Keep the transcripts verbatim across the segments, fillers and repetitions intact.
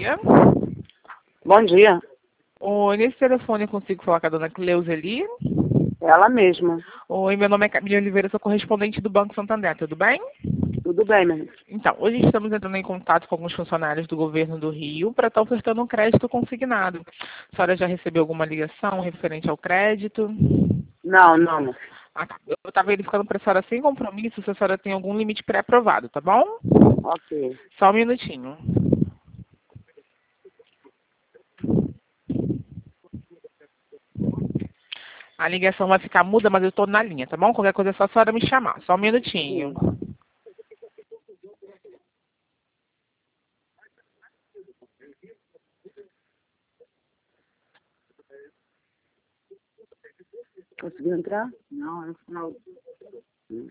dia. Bom dia. Oi, nesse telefone eu consigo falar com a dona Cleuzeli? Ela mesma. Oi, meu nome é Camila Oliveira, sou correspondente do Banco Santander, tudo bem? Tudo bem, meu irmão. Então, hoje estamos entrando em contato com alguns funcionários do governo do Rio para estar ofertando um crédito consignado. A senhora já recebeu alguma ligação referente ao crédito? Não, não. Ah, tá. Eu estava verificando para a senhora sem compromisso se a senhora tem algum limite pré-aprovado, tá bom? Ok. Só um minutinho. A ligação vai ficar muda, mas eu estou na linha, tá bom? Qualquer coisa é só a senhora me chamar. Só um minutinho. Sim. Conseguiu entrar? Não, é no final. Hum.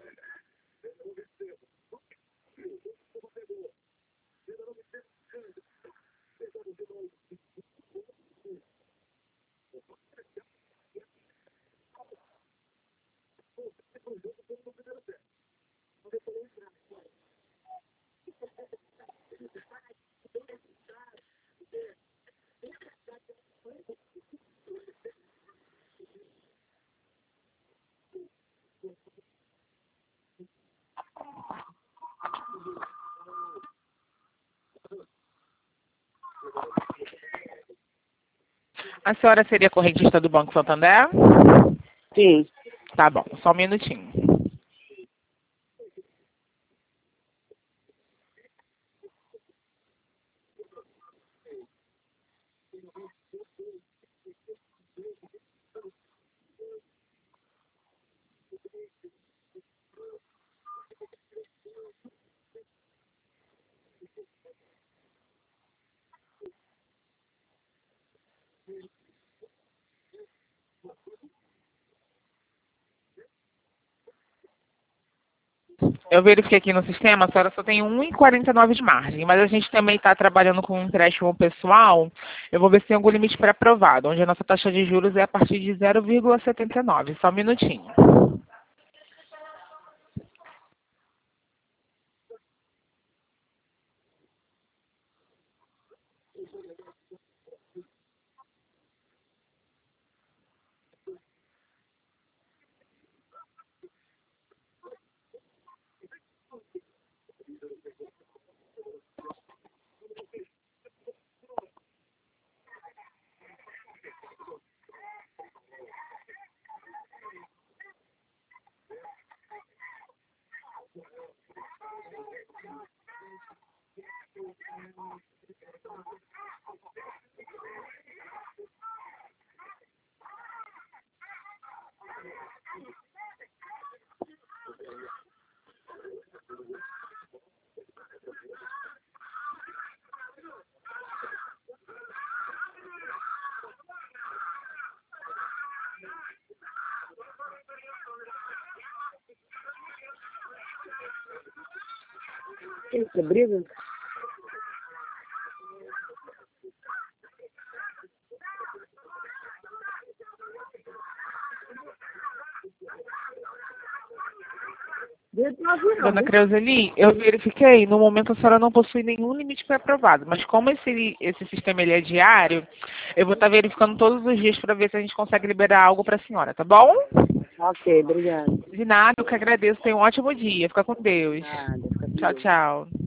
A senhora seria correntista do Banco Santander? Sim. Tá bom, só um minutinho. Eu verifiquei aqui no sistema, a senhora só tem um vírgula quarenta e nove de margem, mas a gente também está trabalhando com um empréstimo pessoal. Eu vou ver se tem algum limite pré-aprovado, onde a nossa taxa de juros é a partir de zero vírgula setenta e nove. Só um minutinho. Isso, briga? Dona Creuzeli, eu verifiquei, no momento a senhora não possui nenhum limite pré-aprovado, mas como esse, esse sistema ele é diário, eu vou estar verificando todos os dias para ver se a gente consegue liberar algo para a senhora, tá bom? Ok, obrigada. De nada, eu que agradeço. Tenha um ótimo dia. Fica com Deus. Nada, fica com Tchau, Deus. tchau.